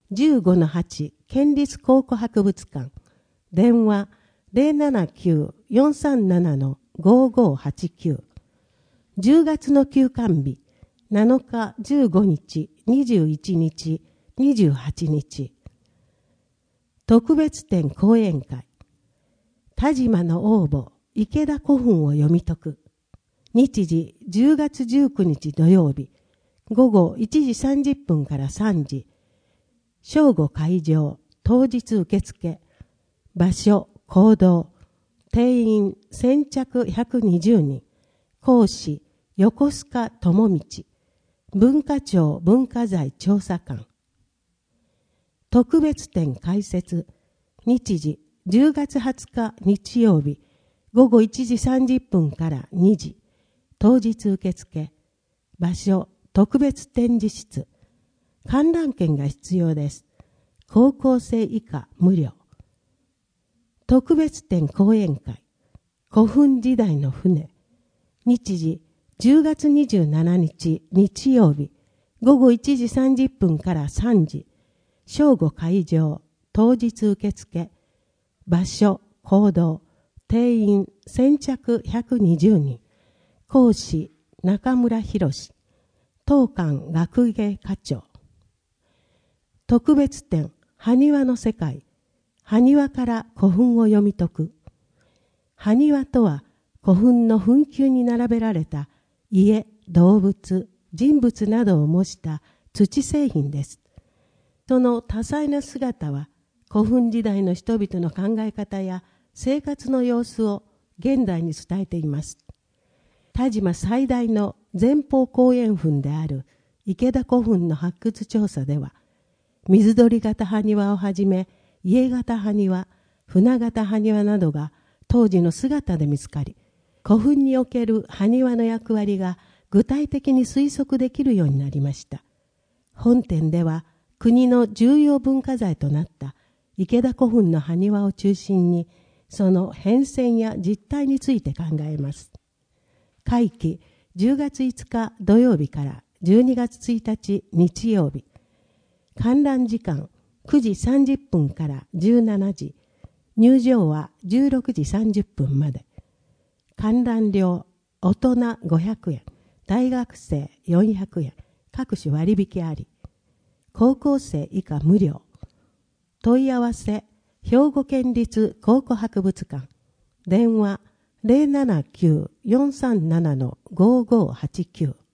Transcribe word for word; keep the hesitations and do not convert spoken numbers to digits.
じゅうごのはち 県立考古博物館、電話 ゼロななきゅう よんさんなな ごごはちきゅう。じゅうがつの休館日、なのか、じゅうごにち、にじゅういちにち、にじゅうはちにち。特別展講演会。田島の応募、池田古墳を読み解く。日時じゅうがつじゅうくにち土曜日、ごごいちじさんじゅっぷんからさんじ。正午会場、当日受付。場所、行動。定員、先着ひゃくにじゅうにん。講師、横須賀智道。文化庁文化財調査官。特別展開設。日時、じゅうがつはつか日曜日、ごごいちじさんじゅっぷんからにじ。当日受付。場所、特別展示室。観覧券が必要です。高校生以下無料。特別展講演会。古墳時代の船。日時、じゅうがつにじゅうしちにち日曜日、ごごいちじさんじゅっぷんからさんじ。正午会場、当日受付。場所、行動。定員、先着ひゃくにじゅうにん。講師、中村博史。当館学芸課長。特別展、埴輪の世界。埴輪から古墳を読み解く。埴輪とは、古墳の墳丘に並べられた家、動物、人物などを模した土製品です。その多彩な姿は、古墳時代の人々の考え方や生活の様子を現代に伝えています。田島最大の前方後円墳である池田古墳の発掘調査では、水鳥型埴輪をはじめ、家型埴輪、船型埴輪などが当時の姿で見つかり、古墳における埴輪の役割が具体的に推測できるようになりました。本展では、国の重要文化財となった池田古墳の埴輪を中心に、その変遷や実態について考えます。会期じゅうがついつか土曜日からじゅうにがつついたち日曜日。観覧時間くじさんじゅっぷんからじゅうしちじ。入場はじゅうろくじさんじゅっぷんまで。観覧料、大人ごひゃくえん、大学生よんひゃくえん、各種割引あり。高校生以下無料。問い合わせ、兵庫県立考古博物館。電話ゼロななきゅう よんさんなな ごごはちきゅう。